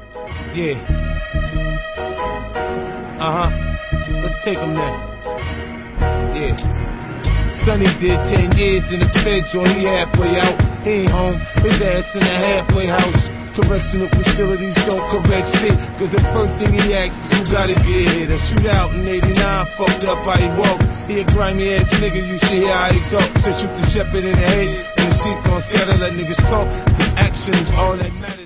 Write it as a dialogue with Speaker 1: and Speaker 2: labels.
Speaker 1: Yeah. Let's take him there. Yeah. Sonny did 10 years in the feds, or he halfway out. He ain't home, his ass in a halfway house. Correctional facilities don't correct shit, cause the first thing he asks is who gotta get hit. A shootout in 89, fucked up how he walk. He a grimy ass nigga, you should hear how he talk. Said shoot the shepherd in the head, and the sheep gon' scatter, let niggas talk. Cause action is all that matters.